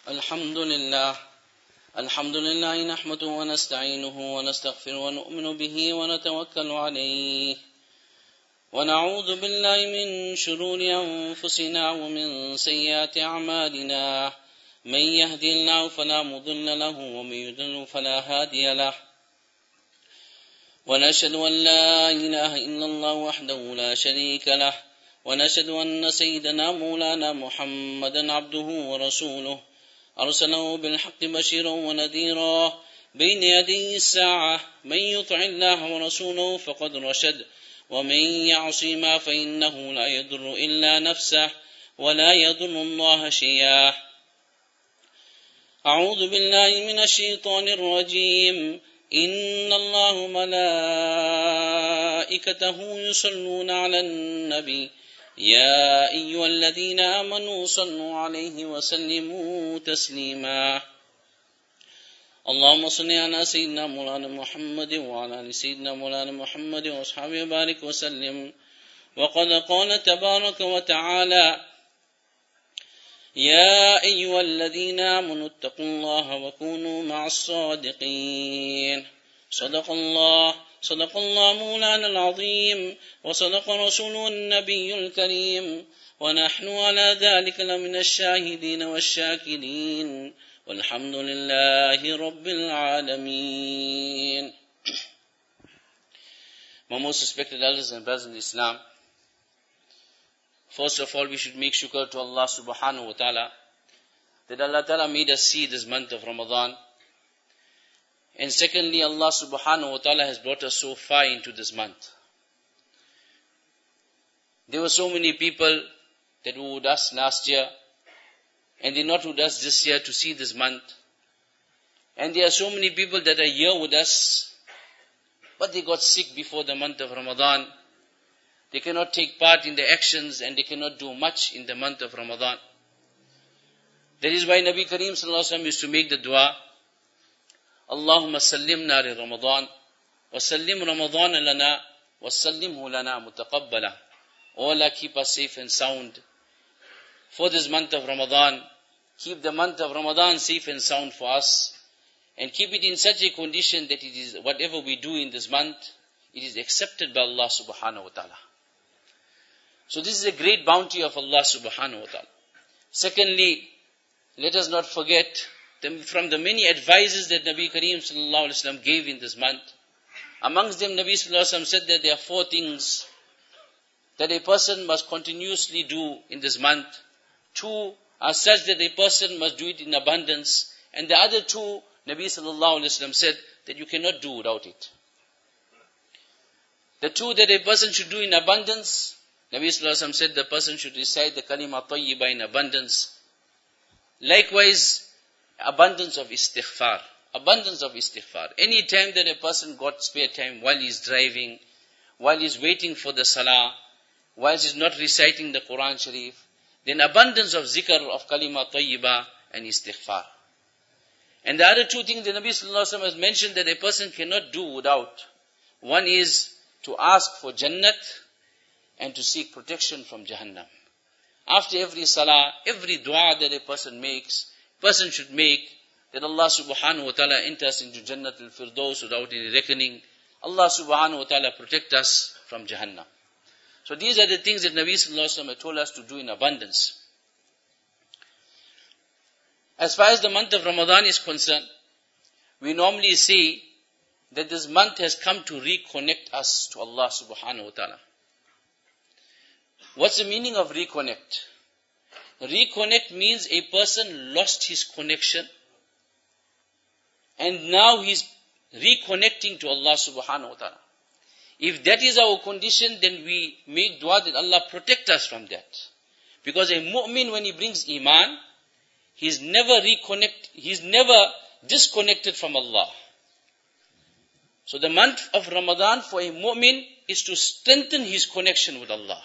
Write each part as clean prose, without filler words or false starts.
الحمد لله الحمد لله نحمده ونستعينه ونستغفره ونؤمن به ونتوكل عليه ونعوذ بالله من شرور أنفسنا ومن سيئات أعمالنا من يهدي الله فلا مضل له ومن يضلل فلا هادي له ونشهد أن لا إله إلا الله وحده لا شريك له ونشهد أن سيدنا مولانا محمدا عبده ورسوله أرسله بالحق بشيرا ونذيرا بين يدي الساعة من يطع الله ورسوله فقد رشد ومن يعصما فإنه لا يضر إلا نفسه ولا يضر الله شيئا أعوذ بالله من الشيطان الرجيم إن الله ملائكته يصلون على النبي يا أيها الذين آمنوا صلوا عليه وسلموا تسليما اللهم صل على سيدنا مولانا محمد وعلى آل سيدنا مولانا محمد وأصحابه وبارك وسلم وقد قال تبارك وتعالى يا أيها الذين آمنوا اتقوا الله وكونوا مع الصادقين صدق الله مولانا العظيم وصدق رسوله النبي الكريم ونحن على ذلك لمن الشاهدين والشاكرين والحمد لله رب العالمين. My most respected elders and brothers in Islam, first of all we should make shukr to Allah subhanahu wa ta'ala that Allah ta'ala made us see this month of Ramadan. And secondly, Allah subhanahu wa ta'ala has brought us so far into this month. There were so many people that were with us last year, and they're not with us this year to see this month. And there are so many people that are here with us, but they got sick before the month of Ramadan. They cannot take part in the actions and they cannot do much in the month of Ramadan. That is why Nabi Kareem sallallahu alaihi wasallam used to make the dua, Allahumma sallimna li Ramadan, wa sallim Ramadan lana, wa sallimhu lana mutaqabbala. O Allah, keep us safe and sound for this month of Ramadan. Keep the month of Ramadan safe and sound for us. And keep it in such a condition that it is, whatever we do in this month, it is accepted by Allah subhanahu wa ta'ala. So this is a great bounty of Allah subhanahu wa ta'ala. Secondly, let us not forget from the many advices that Nabi Kareem sallallahu alaihi wasallam gave in this month. Amongst them, Nabi sallallahu alaihi wasallam said that there are 4 things that a person must continuously do in this month. 2 are such that a person must do it in abundance. And the other 2, Nabi sallallahu alaihi wasallam said that you cannot do without it. The 2 that a person should do in abundance, Nabi sallallahu alaihi wasallam said the person should recite the kalima tayyibah in abundance. Likewise, abundance of istighfar. Abundance of istighfar. Any time that a person got spare time while he's driving, while he's waiting for the salah, while he's not reciting the Quran Sharif, then abundance of zikr of kalima tayyibah and istighfar. And the other 2 things the Nabi sallallahu alaihi wasallam has mentioned that a person cannot do without. One is to ask for Jannat and to seek protection from Jahannam. After every salah, every dua that a person makes, person should make that Allah subhanahu wa ta'ala enters into Jannat al-Firdaus without any reckoning. Allah subhanahu wa ta'ala protect us from Jahannam. So these are the things that Nabi sallallahu alaihi wasallam told us to do in abundance. As far as the month of Ramadan is concerned, we normally say that this month has come to reconnect us to Allah subhanahu wa ta'ala. What's the meaning of reconnect? Reconnect means a person lost his connection and now he's reconnecting to Allah subhanahu wa ta'ala. If that is our condition, then we make dua that Allah protect us from that. Because a mu'min, when he brings iman, he's never disconnected from Allah. So the month of Ramadan for a mu'min is to strengthen his connection with Allah.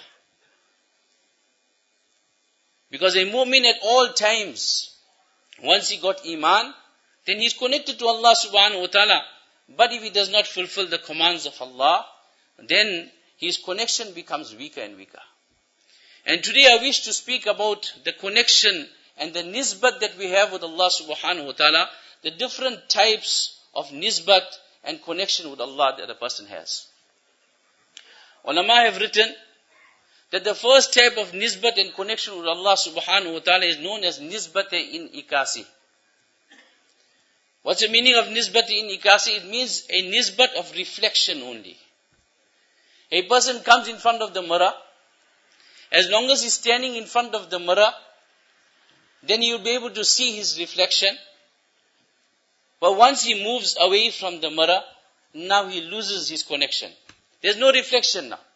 Because a mu'min at all times, once he got iman, then he's connected to Allah subhanahu wa ta'ala. But if he does not fulfill the commands of Allah, then his connection becomes weaker and weaker. And today I wish to speak about the connection and the nisbat that we have with Allah subhanahu wa ta'ala, the different types of nisbat and connection with Allah that a person has. Ulama have written that the first type of nisbat and connection with Allah subhanahu wa ta'ala is known as nisbat-in ikasi. What's the meaning of nisbat-in ikasi? It means a nisbat of reflection only. A person comes in front of the mirror. As long as he's standing in front of the mirror, then he will be able to see his reflection. But once he moves away from the mirror, now he loses his connection. There's no reflection now.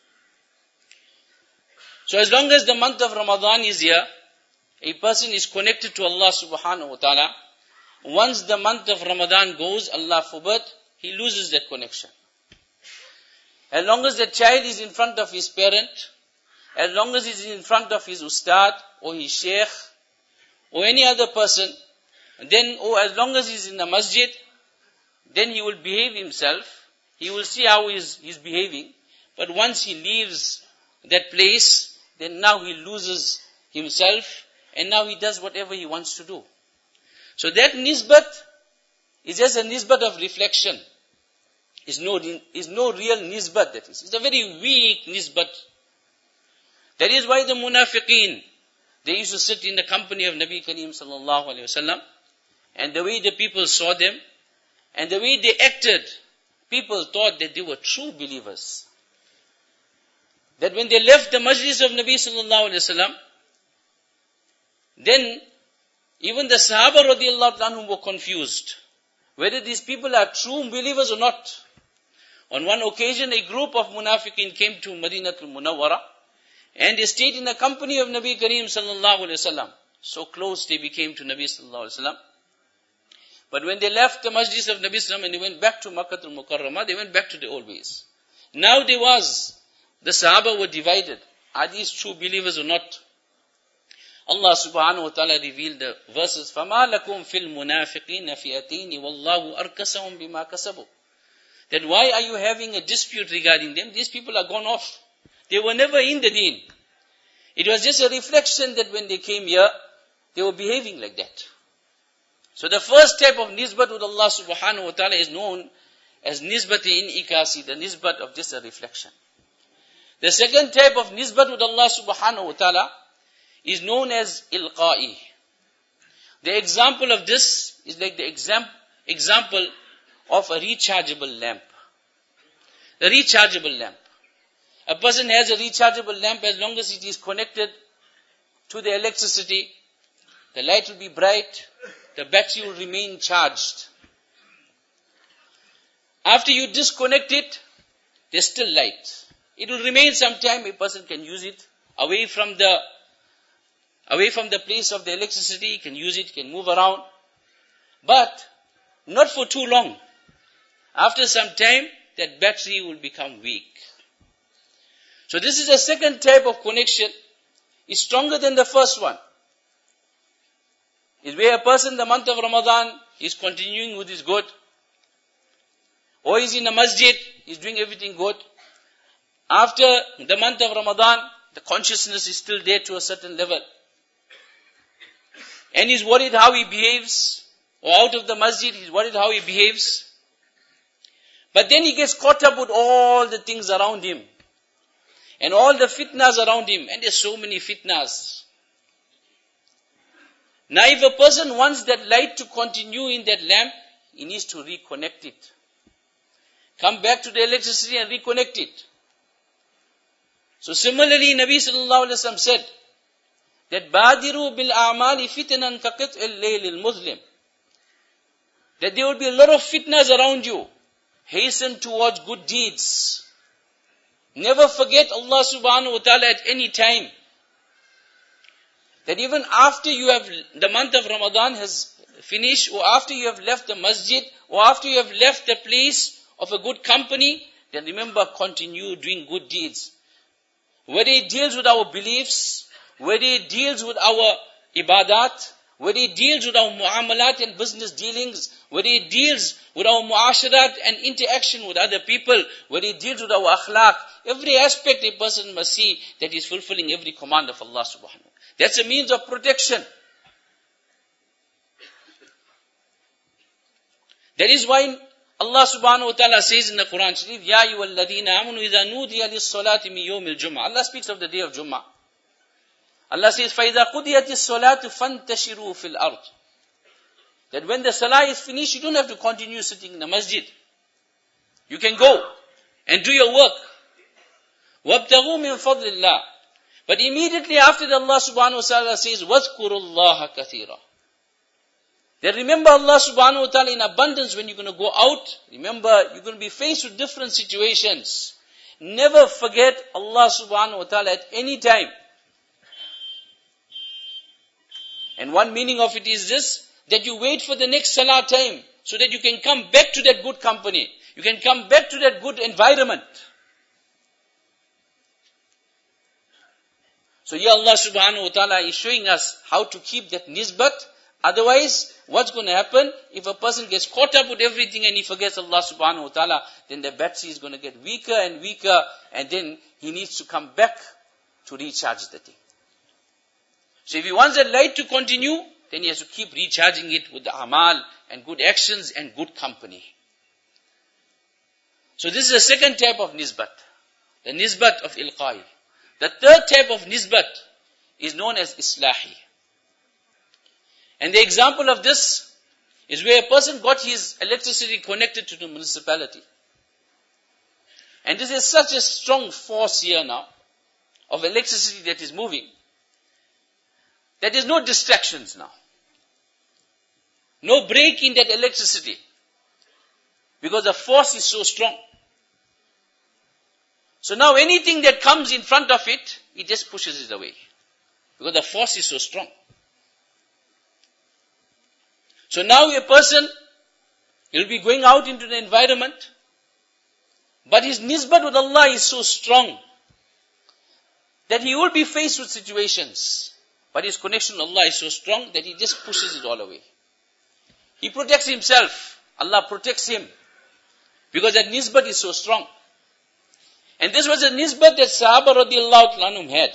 So as long as the month of Ramadan is here, a person is connected to Allah subhanahu wa ta'ala. Once the month of Ramadan goes, Allah forbid, he loses that connection. As long as the child is in front of his parent, as long as he is in front of his ustad or his sheikh or any other person, then, or as long as he is in the masjid, then he will behave himself. He will see how he's behaving. But once he leaves that place, then now he loses himself and now he does whatever he wants to do. So that nisbat is just a nisbat of reflection. Is no real nisbat, that is. It's a very weak nisbat. That is why the munafiqeen, they used to sit in the company of Nabi Kareem sallallahu alayhi wasallam, and the way the people saw them, and the way they acted, people thought that they were true believers. That when they left the majlis of Nabi sallallahu alayhi wasallam, then even the Sahaba radiallahu anhum were confused, whether these people are true believers or not. On one occasion, a group of munafiqeen came to Madinatul Munawwara, and they stayed in the company of Nabi Kareem sallallahu alayhi wasallam. So close they became to Nabi sallallahu alayhi wasallam. But when they left the majlis of Nabi sallallahu alayhi wasallam and they went back to Makkatul Mukarramah, they went back to the old ways. Now the Sahaba were divided. Are these true believers or not? Allah subhanahu wa ta'ala revealed the verses, فَمَا لَكُمْ فِي الْمُنَافِقِينَ فِئَتَيْنِ وَاللَّهُ أَرْكَسَهُمْ بِمَا كَسَبُوا. That why are you having a dispute regarding them? These people are gone off. They were never in the deen. It was just a reflection that when they came here, they were behaving like that. So the first type of nisbat with Allah subhanahu wa ta'ala is known as nisbat-in ikasi, the nisbat of just a reflection. The second type of nisbat with Allah subhanahu wa ta'ala is known as ilqa'i. The example of this is like the example of a rechargeable lamp. The rechargeable lamp. A person has a rechargeable lamp. As long as it is connected to the electricity, the light will be bright, the battery will remain charged. After you disconnect it, there's still light. It will remain some time. A person can use it away from the place of the electricity. He can use it, can move around. But not for too long. After some time, that battery will become weak. So this is a second type of connection. It's stronger than the first one. It's where a person, the month of Ramadan, is continuing with his good. Or he's in a masjid, he's doing everything good. After the month of Ramadan, the consciousness is still there to a certain level. And he's worried how he behaves. Or out of the masjid, he's worried how he behaves. But then he gets caught up with all the things around him. And all the fitnas around him. And there's so many fitnas. Now if a person wants that light to continue in that lamp, he needs to reconnect it. Come back to the electricity and reconnect it. So similarly, Nabi sallallahu alaihi wasallam said that Badiru bil a'mali fitnan kaqit al-layl al-muslim. That there will be a lot of fitnas around you. Hasten towards good deeds. Never forget Allah subhanahu wa ta'ala at any time. That even after the month of Ramadan has finished, or after you have left the masjid, or after you have left the place of a good company, then remember, continue doing good deeds. Whether it deals with our beliefs, whether it deals with our ibadat, whether it deals with our muamalat and business dealings, whether it deals with our muasharat and interaction with other people, whether it deals with our akhlaq, every aspect a person must see that he is fulfilling every command of Allah subhanahu wa ta'ala. That's a means of protection. That is why Allah subhanahu wa ta'ala says in the Quran Sharif, Ya ayyuhalladhina amanu idha nudiya lis-salati min yawmil Jum'ah. Allah speaks of the day of Jum'ah. Allah says, فَإِذَا قُضِيَتِ الصَّلَاةُ فَانْتَشِرُوا فِي الْأَرْضِ. That when the salah is finished, you don't have to continue sitting in the masjid. You can go and do your work. وَابْتَغُوا مِنْ فَضْلِ اللَّهِ. But immediately after that, Allah subhanahu wa ta'ala says, وَاذْكُرُوا اللَّهَ كَثِيرًا. Then remember Allah subhanahu wa ta'ala in abundance when you're going to go out. Remember, you're going to be faced with different situations. Never forget Allah subhanahu wa ta'ala at any time. And one meaning of it is this, that you wait for the next salah time, so that you can come back to that good company. You can come back to that good environment. So here Allah subhanahu wa ta'ala is showing us how to keep that nisbat. Otherwise, what's going to happen? If a person gets caught up with everything and he forgets Allah subhanahu wa ta'ala, then the battery is going to get weaker and weaker, and then he needs to come back to recharge the thing. So if he wants that light to continue, then he has to keep recharging it with the amal and good actions and good company. So this is the second type of nisbat, the nisbat of ilqai. The third type of nisbat is known as islahi. And the example of this is where a person got his electricity connected to the municipality. And this is such a strong force here now of electricity that is moving, that there is no distractions now. No break in that electricity, because the force is so strong. So now anything that comes in front of it, it just pushes it away, because the force is so strong. So now a person, he'll be going out into the environment, but his nisbat with Allah is so strong that he will be faced with situations, but his connection with Allah is so strong that he just pushes it all away. He protects himself. Allah protects him, because that nisbat is so strong. And this was a nisbat that Sahaba radiallahu anhum had.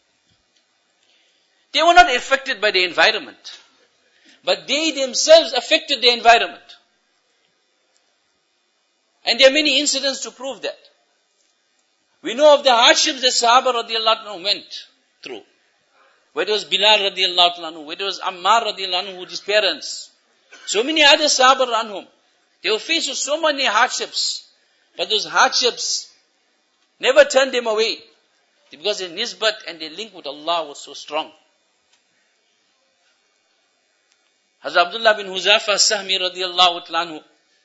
They were not affected by the environment, but they themselves affected the environment. And there are many incidents to prove that. We know of the hardships that Sahaba radiallahu anhum went through. Whether it was Bilal radiallahu anhu, whether it was Ammar radiallahu anhu with his parents. So many other Sahaba anhum. They were faced with so many hardships. But those hardships never turned them away, because their nisbat and their link with Allah was so strong. Hazrat Abdullah bin Huzafa Sahmi radiallahu anhu,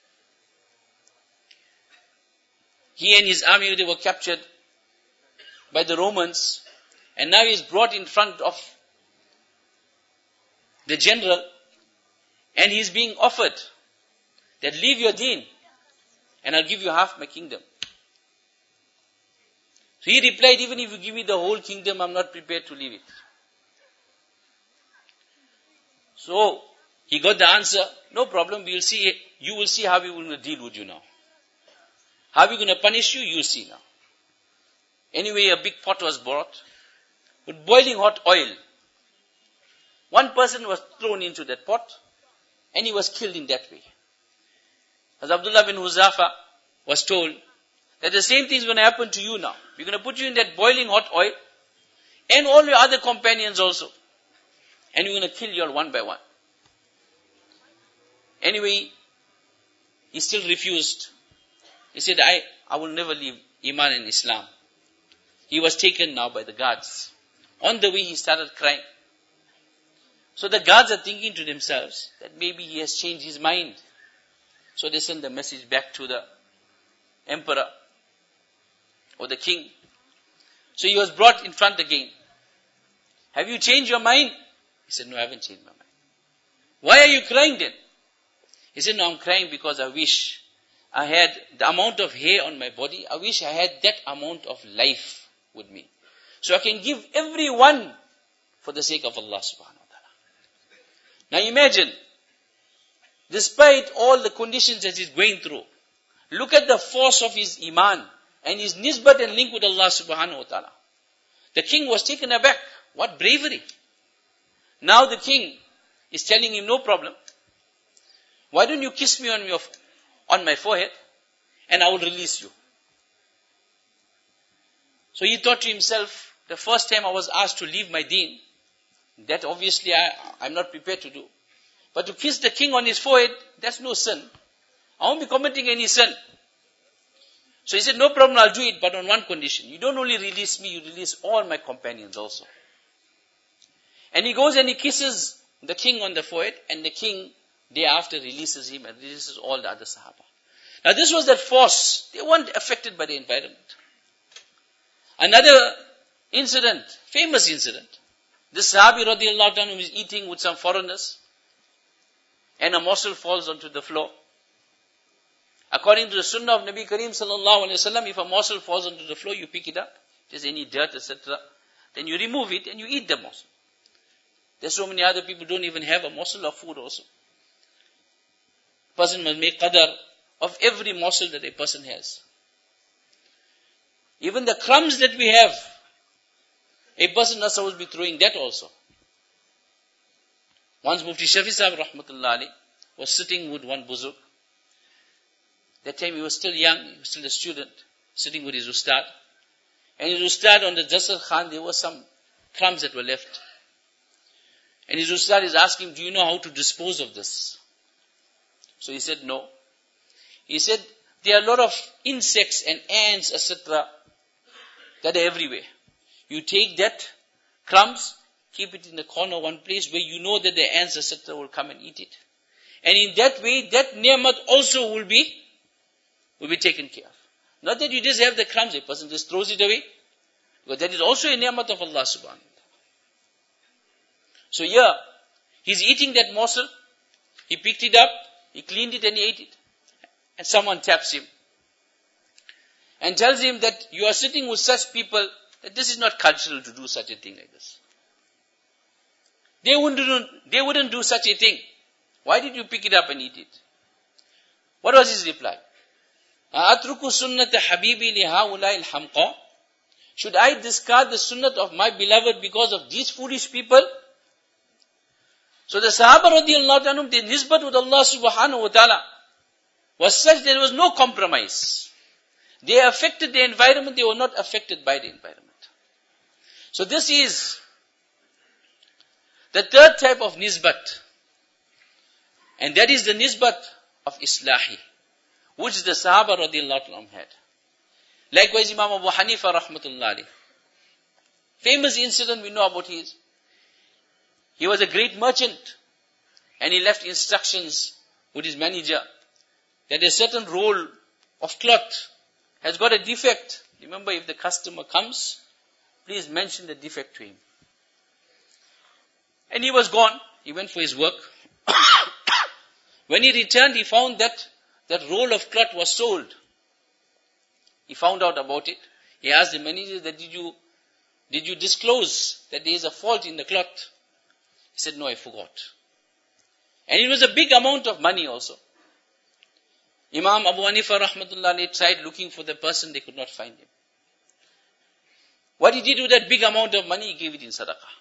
he and his army, they were captured by the Romans, and now he is brought in front of the general, and he is being offered that leave your deen and I'll give you half my kingdom. So he replied, even if you give me the whole kingdom, I'm not prepared to leave it. So he got the answer, no problem, you will see how we will deal with you now. How we going to punish you, you'll see now. Anyway, a big pot was brought with boiling hot oil. One person was thrown into that pot, and he was killed in that way. As Abdullah bin Huzafa was told that the same thing is going to happen to you now. We're going to put you in that boiling hot oil, and all your other companions also. And we're going to kill you all one by one. Anyway, he still refused. He said, I will never leave Iman and Islam. He was taken now by the guards. On the way, he started crying. So the guards are thinking to themselves that maybe he has changed his mind. So they send the message back to the emperor or the king. So he was brought in front again. Have you changed your mind? He said, no, I haven't changed my mind. Why are you crying then? He said, no, I'm crying because I wish I had the amount of hair on my body. I wish I had that amount of life with me. So I can give everyone for the sake of Allah subhanahu wa ta'ala. Now imagine, despite all the conditions that he's going through, look at the force of his iman and his nisbat and link with Allah subhanahu wa ta'ala. The king was taken aback. What bravery. Now the king is telling him, no problem. Why don't you kiss me on my forehead and I will release you? So he thought to himself, the first time I was asked to leave my deen, that obviously I'm not prepared to do. But to kiss the king on his forehead, that's no sin. I won't be committing any sin. So he said, no problem, I'll do it, but on one condition. You don't only release me, you release all my companions also. And he goes and he kisses the king on the forehead, and the king day after releases him and releases all the other Sahaba. Now this was that force. They weren't affected by the environment. Another incident, famous incident. This Sahabi radiallahu anhu is eating with some foreigners, and a morsel falls onto the floor. According to the sunnah of Nabi Kareem sallallahu alayhi wasallam, if a morsel falls onto the floor, you pick it up. If there's any dirt, etc., then you remove it and you eat the morsel. There's so many other people who don't even have a morsel of food also. Person must make qadar of every morsel that a person has. Even the crumbs that we have, a person not supposed to be throwing that also. Once Mufti Shafi Sahib rahmatullah alayhi was sitting with one buzurg. That time he was still young, he was still a student, sitting with his ustad. And his ustad on the Jasar Khan, there were some crumbs that were left. And his ustad is asking, do you know how to dispose of this? So he said, no. He said, there are a lot of insects and ants, etc., that are everywhere. You take that crumbs, keep it in the corner, one place where you know that the ants, etc., will come and eat it. And in that way, that ni'mat also will be taken care of. Not that you just have the crumbs, a person just throws it away. Because that is also a ni'mat of Allah subhanahu wa ta'ala. So here, he's eating that morsel, he picked it up, he cleaned it and he ate it. And someone taps him. And tells him that you are sitting with such people, that this is not cultural to do such a thing like this. They wouldn't do such a thing. Why did you pick it up and eat it? What was his reply? Atruku sunnata habibi li haulai al-hamqa? Should I discard the sunnat of my beloved because of these foolish people? So the Sahaba radiallahu anhum, the nisbat with Allah subhanahu wa ta'ala was such there was no compromise. They affected the environment, they were not affected by the environment. So this is the third type of nisbat. And that is the nisbat of islahi, which the Sahaba radiallahu anhum had. Likewise, Imam Abu Hanifa rahmatullah alayhi. Famous incident we know about his. He was a great merchant, and he left instructions with his manager that a certain roll of cloth has got a defect. Remember, if the customer comes, please mention the defect to him. And he was gone. He went for his work. When he returned, he found that roll of cloth was sold. He found out about it. He asked the manager that did you disclose that there is a fault in the cloth? He said, no, I forgot. And it was a big amount of money also. Imam Abu Hanifa rahmatullah alayhi tried looking for the person, they could not find him. What he did with that big amount of money, he gave it in sadaqah.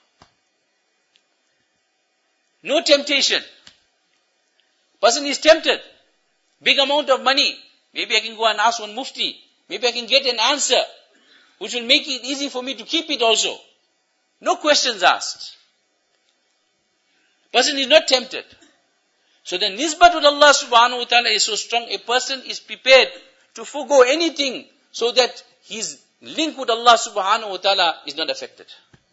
No temptation. Person is tempted. Big amount of money. Maybe I can go and ask one mufti. Maybe I can get an answer, which will make it easy for me to keep it also. No questions asked. Person is not tempted. So the nisbat with Allah subhanahu wa ta'ala is so strong, a person is prepared to forego anything so that his link with Allah subhanahu wa ta'ala is not affected.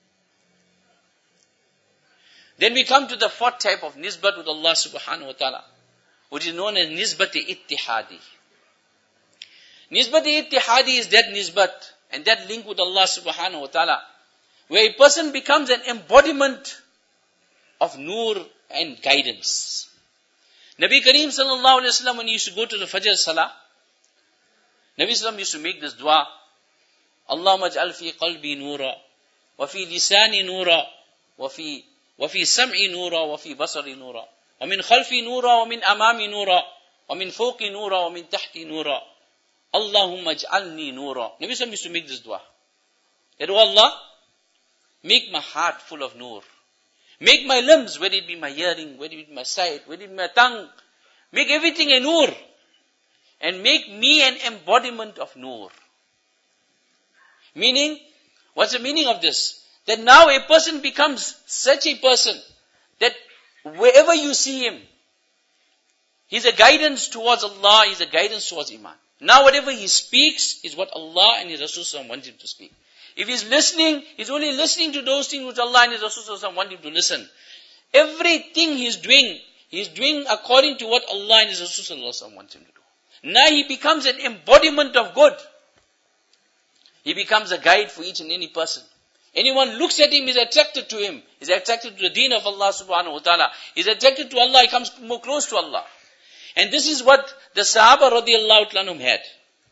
Then we come to the fourth type of nisbat with Allah subhanahu wa ta'ala, which is known as nisbat-i-ittihadi. Nisbat-i-ittihadi is that nisbat and that link with Allah subhanahu wa ta'ala, where a person becomes an embodiment of nur and guidance. Nabi Kareem sallallahu alayhi wa sallam, when he used to go to the Fajr Salah, Nabi sallam used to make this dua, Allahumma aj'al fi qalbi nura, wa fi lisani nura, wa fi sam'i nura, wa fi basari nura, wa min khalfi nura, wa min amami nura, wa min fawqi nura, wa min tahti nura, Allahumma aj'alni nura. Nabi sallam used to make this dua. That, oh Allah, make my heart full of nur. Make my limbs, whether it be my hearing, whether it be my sight, whether it be my tongue, Make everything a nur. And make me an embodiment of nur. Meaning, what's the meaning of this? That now a person becomes such a person that wherever you see him, he's a guidance towards Allah, he's a guidance towards Iman. Now whatever he speaks is what Allah and His Rasul want him to speak. If he's listening, he's only listening to those things which Allah and His Rasul want him to listen. Everything he's doing according to what Allah and His Rasul want him to do. Now he becomes an embodiment of good. He becomes a guide for each and any person. Anyone looks at him is attracted to him. He's attracted to the deen of Allah subhanahu wa ta'ala. He's attracted to Allah, he comes more close to Allah. And this is what the Sahaba radiallahu anhum had.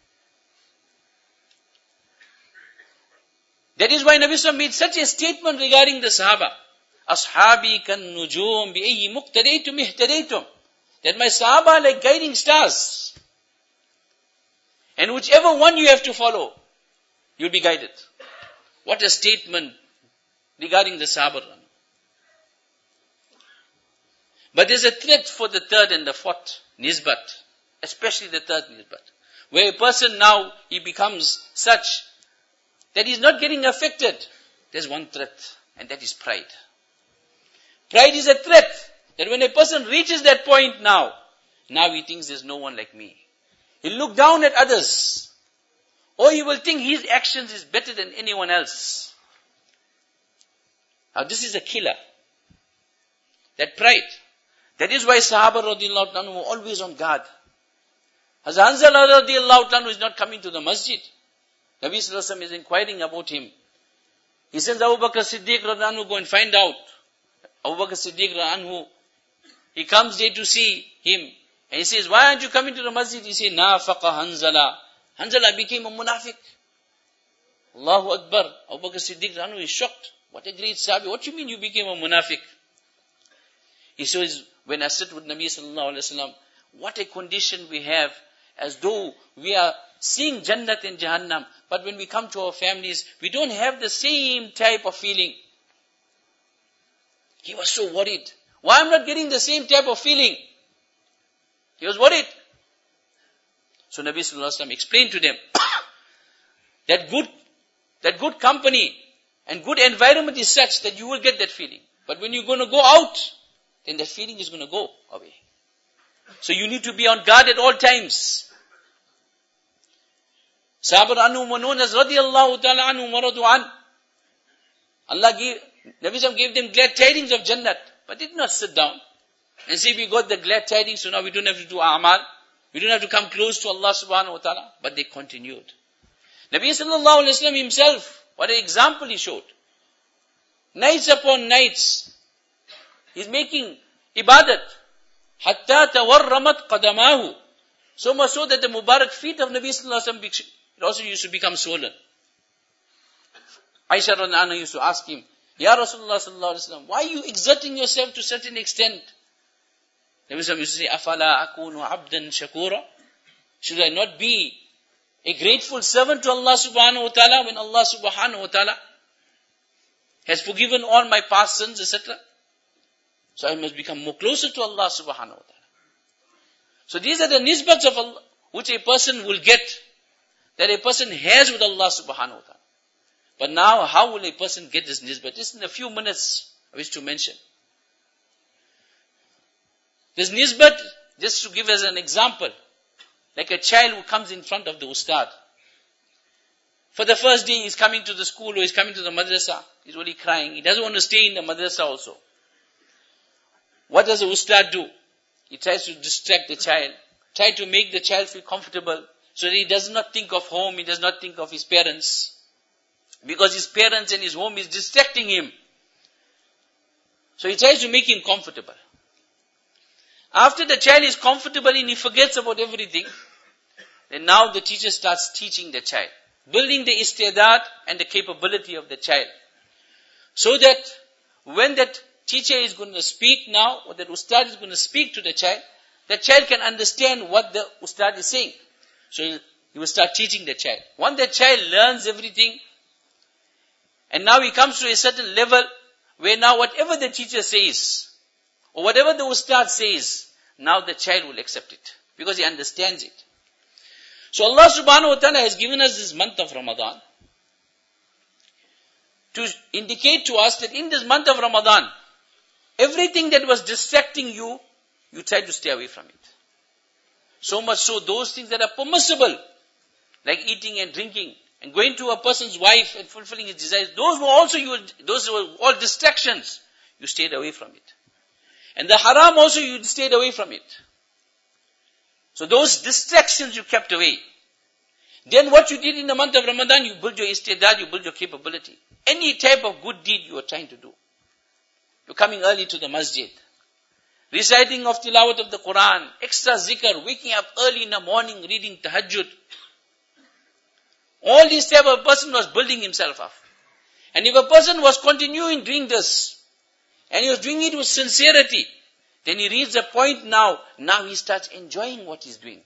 That is why Nabi Sallallahu made such a statement regarding the Sahaba. Ashabi kan nujum bi ayyi muqtadaytum ihtadaytum. That my Sahaba are like guiding stars. And whichever one you have to follow, you'll be guided. What a statement regarding the Sahaba. But there's a threat for the third and the fourth nisbat, especially the third nisbat, where a person now, he becomes such that he's not getting affected. There's one threat, and that is pride. Pride is a threat, that when a person reaches that point now he thinks there's no one like me. He'll look down at others, or he will think his actions is better than anyone else. Now this is a killer. That pride. That is why Sahaba radiallahu anhu were always on guard. Hazrat Hanzala radiallahu anhu is not coming to the masjid. Nabi sallallahu alaihi wasallam is inquiring about him. He sends Abu Bakr Siddiq radiallahu anhu, go and find out. Abu Bakr Siddiq radiallahu anhu, he comes there to see him. And he says, why aren't you coming to the masjid? He says, Nafaqa Hanzala. Hanzala became a munafiq. Allahu Akbar. Abu Bakr Siddiq radiallahu anhu is shocked. What a great sahabi. What do you mean you became a munafiq? He says, when I sit with Nabi sallallahu alaihi wasallam, what a condition we have, as though we are seeing Jannat and Jahannam. But when we come to our families, we don't have the same type of feeling. He was so worried. Why I'm not getting the same type of feeling? He was worried. So Nabi sallallahu alaihi wasallam explained to them that good company and good environment is such that you will get that feeling. But when you're going to go out, then that feeling is going to go away. So you need to be on guard at all times. Sahaba anhum were known as radiyallahu ta'ala anhum wa radu an. Nabi gave them glad tidings of Jannat, but did not sit down and say, we got the glad tidings, so now we don't have to do a'mal. We don't have to come close to Allah subhanahu wa ta'ala. But they continued. Nabi sallallahu alayhi wa sallam himself, what an example he showed. Nights upon nights, he's making ibadat. Hatta tawarramat qadamahu. So much so that the Mubarak feet of Nabi sallallahu alayhi wa sallam, it also used to become swollen. Aisha radhiyallahu anha used to ask him, Ya Rasulullah sallallahu alayhi wa sallam, why are you exerting yourself to such an extent? Nabi sallallahu alayhi wa sallam used to say, Afala akunu abdan shakura? Should I not be a grateful servant to Allah subhanahu wa ta'ala when Allah subhanahu wa ta'ala has forgiven all my past sins, etc.? So I must become more closer to Allah subhanahu wa ta'ala. So these are the nisbats of Allah, which a person will get, that a person has with Allah subhanahu wa ta'ala. But now, how will a person get this nisbat? Just in a few minutes, I wish to mention. This nisbat, just to give as an example, like a child who comes in front of the ustad. For the first day, he's coming to the school or he's coming to the madrasa. He's only crying. He doesn't want to stay in the madrasa also. What does the ustad do? He tries to distract the child, try to make the child feel comfortable, so that he does not think of home, he does not think of his parents. Because his parents and his home is distracting him. So he tries to make him comfortable. After the child is comfortable and he forgets about everything, then now the teacher starts teaching the child, building the istiadat and the capability of the child. So that when that teacher is going to speak now, or that ustad is going to speak to the child can understand what the ustad is saying. So he will start teaching the child. Once the child learns everything, and now he comes to a certain level where now whatever the teacher says, or whatever the ustad says, now the child will accept it, because he understands it. So Allah subhanahu wa ta'ala has given us this month of Ramadan to indicate to us that in this month of Ramadan, everything that was distracting you, you try to stay away from it. So much so, those things that are permissible, like eating and drinking, and going to a person's wife and fulfilling his desires, those were all distractions. You stayed away from it. And the haram also, you stayed away from it. So those distractions you kept away. Then what you did in the month of Ramadan, you build your istidad, you build your capability. Any type of good deed you are trying to do. You're coming early to the masjid. Reciting of tilawat of the Quran, extra zikr, waking up early in the morning, reading tahajjud. All these type of person was building himself up. And if a person was continuing doing this, and he was doing it with sincerity, then he reaches a point now he starts enjoying what he's doing.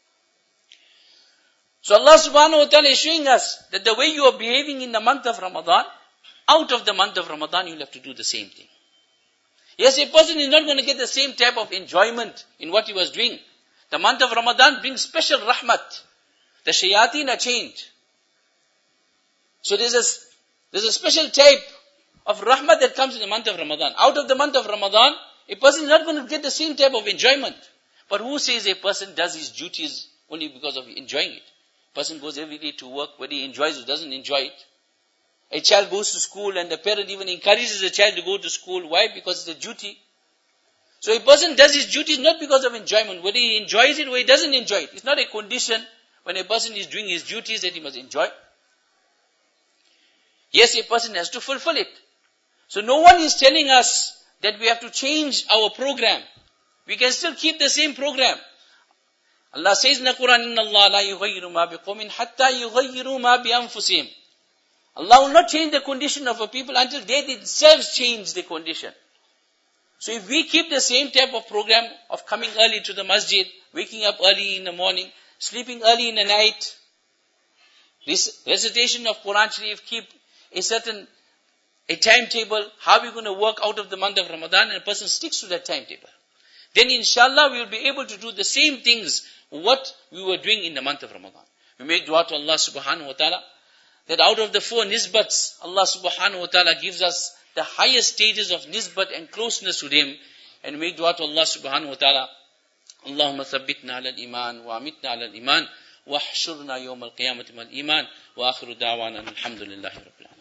So Allah subhanahu wa ta'ala is showing us that the way you are behaving in the month of Ramadan, out of the month of Ramadan, you'll have to do the same thing. Yes, a person is not going to get the same type of enjoyment in what he was doing. The month of Ramadan brings special rahmat. The shayateen are changed. So there's a special type of rahmat that comes in the month of Ramadan. Out of the month of Ramadan, a person is not going to get the same type of enjoyment. But who says a person does his duties only because of enjoying it? A person goes every day to work, whether he enjoys or doesn't enjoy it. A child goes to school and the parent even encourages the child to go to school. Why? Because it's a duty. So a person does his duties not because of enjoyment, whether he enjoys it or he doesn't enjoy it. It's not a condition when a person is doing his duties that he must enjoy. Yes, a person has to fulfill it. So no one is telling us that we have to change our program. We can still keep the same program. Allah says in the Quran, إِنَّ اللَّهَ لَا يُغَيِّرُ مَا بِقَوْمٍ حَتَّى يُغَيِّرُوا مَا بِأَنفُسِهِمْ. Allah will not change the condition of a people until they themselves change the condition. So if we keep the same type of program of coming early to the masjid, waking up early in the morning, sleeping early in the night, recitation of Quran Sharif, keep a timetable, how we're going to work out of the month of Ramadan, and a person sticks to that timetable. Then inshallah we will be able to do the same things what we were doing in the month of Ramadan. We make dua to Allah subhanahu wa ta'ala, that out of the 4 nisbats, Allah subhanahu wa ta'ala gives us the highest stages of nisbat and closeness to Him. And make dua to Allah subhanahu wa ta'ala, Allahumma thabbitna ala al-iman, wa amitna ala al-iman, wa ahshurna yawm al-qiyamati mal-iman, wa akhiru da'wana alhamdulillahi rabbil alamin.